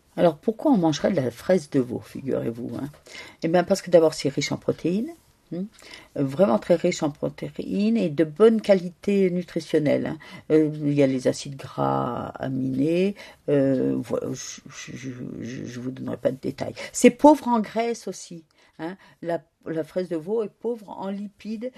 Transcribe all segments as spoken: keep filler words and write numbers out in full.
Alors pourquoi on mangerait de la fraise de veau, figurez-vous, hein? Eh bien parce que d'abord c'est riche en protéines, hein, vraiment très riche en protéines et de bonne qualité nutritionnelle, hein. Euh, il y a les acides gras aminés, euh, voilà, je ne vous donnerai pas de détails. C'est pauvre en graisse aussi, hein. La, la fraise de veau est pauvre en lipides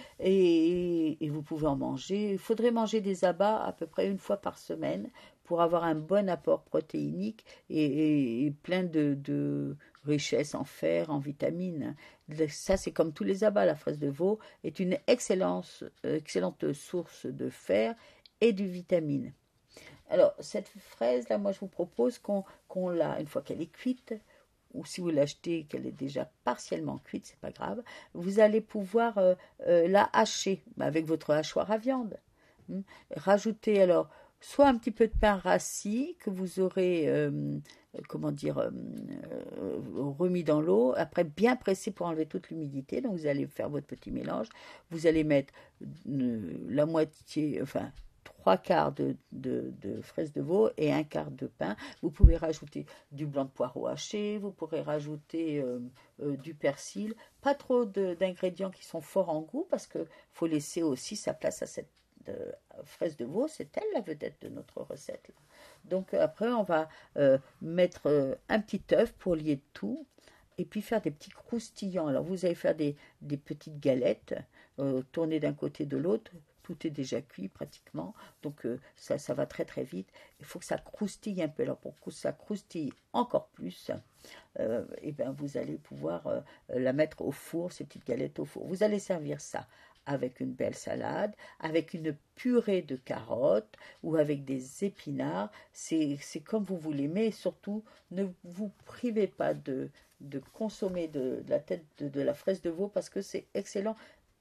et, et vous pouvez en manger. Il faudrait manger des abats à peu près une fois par semaine pour avoir un bon apport protéinique et, et- et plein de, de richesses en fer, en vitamines. Ça, c'est comme tous les abats. La fraise de veau est une excellente, excellente source de fer et de vitamines. Alors, cette fraise-là, moi, je vous propose qu'on qu'on la, une fois qu'elle est cuite, ou si vous l'achetez qu'elle est déjà partiellement cuite, c'est pas grave, vous allez pouvoir euh, euh, la hacher avec votre hachoir à viande. Hmm. Rajouter alors soit un petit peu de pain rassis que vous aurez, euh, comment dire, euh, euh, remis dans l'eau, après bien pressé pour enlever toute l'humidité. Donc vous allez faire votre petit mélange. Vous allez mettre euh, la moitié, enfin trois quarts de, de, de fraises de veau et un quart de pain. Vous pouvez rajouter du blanc de poireau haché, vous pourrez rajouter euh, euh, du persil, pas trop d'ingrédients qui sont forts en goût parce qu'il faut laisser aussi sa place à cette de, fraise de veau, c'est elle la vedette de notre recette. Là. Donc après on va euh, mettre euh, un petit œuf pour lier tout et puis faire des petits croustillants. Alors vous allez faire des, des petites galettes, euh, tourner d'un côté de l'autre. Tout est déjà cuit pratiquement, donc euh, ça, ça va très très vite. Il faut que ça croustille un peu. Alors pour que ça croustille encore plus, euh, et ben vous allez pouvoir euh, la mettre au four, ces petites galettes au four. Vous allez servir ça avec une belle salade, avec une purée de carottes ou avec des épinards. C'est comme vous voulez, mais surtout ne vous privez pas de, de consommer de, de la tête de, de la fraise de veau parce que c'est excellent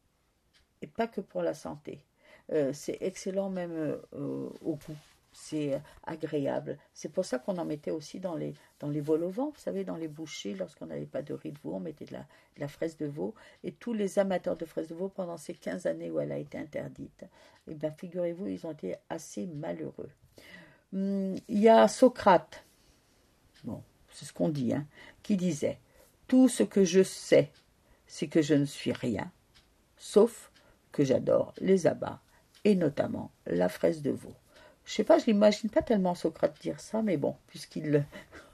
et pas que pour la santé. Euh, c'est excellent même euh, au goût. C'est agréable. C'est pour ça qu'on en mettait aussi dans les, dans les vols au vent. Vous savez, dans les bouchées, lorsqu'on n'avait pas de riz de veau, on mettait de la, de la fraise de veau. Et tous les amateurs de fraise de veau, pendant ces quinze années où elle a été interdite, eh bien, figurez-vous, ils ont été assez malheureux. Hum, Il y a Socrate, bon, c'est ce qu'on dit, hein, qui disait « Tout ce que je sais, c'est que je ne suis rien, sauf que j'adore les abats, et notamment la fraise de veau. » Je sais pas, je n'imagine pas tellement Socrate dire ça, mais bon, puisqu'il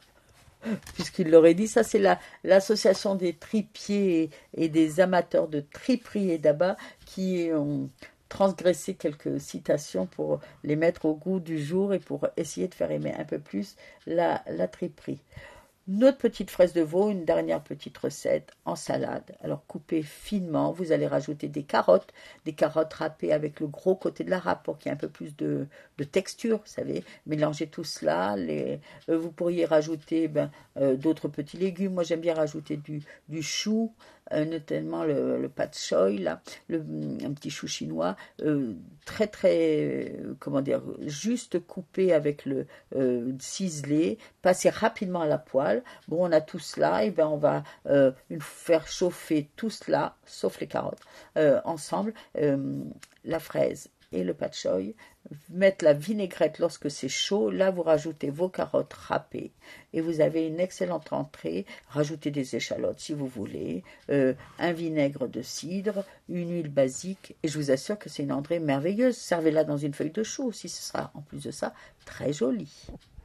puisqu'il l'aurait dit, ça c'est la, l'association des tripiers et des amateurs de triperie et d'abats qui ont transgressé quelques citations pour les mettre au goût du jour et pour essayer de faire aimer un peu plus la, la triperie. Notre petite fraise de veau, une dernière petite recette en salade. Alors coupez finement, vous allez rajouter des carottes, des carottes râpées avec le gros côté de la râpe pour qu'il y ait un peu plus de, de texture, vous savez. Mélangez tout cela. Les, euh, vous pourriez rajouter ben, euh, d'autres petits légumes. Moi j'aime bien rajouter du, du chou, euh, notamment le, le pat choy, là, le, un petit chou chinois, euh, très très, euh, comment dire, juste coupé avec le euh, ciselé, passer rapidement à la poêle. Bon, on a tout cela, et ben on va euh, faire chauffer tout cela, sauf les carottes, euh, ensemble, euh, la fraise et le pat choy, mettre la vinaigrette lorsque c'est chaud, là vous rajoutez vos carottes râpées et vous avez une excellente entrée, rajoutez des échalotes si vous voulez, euh, un vinaigre de cidre, une huile basique et je vous assure que c'est une entrée merveilleuse, servez-la dans une feuille de chou aussi, ce sera en plus de ça très joli.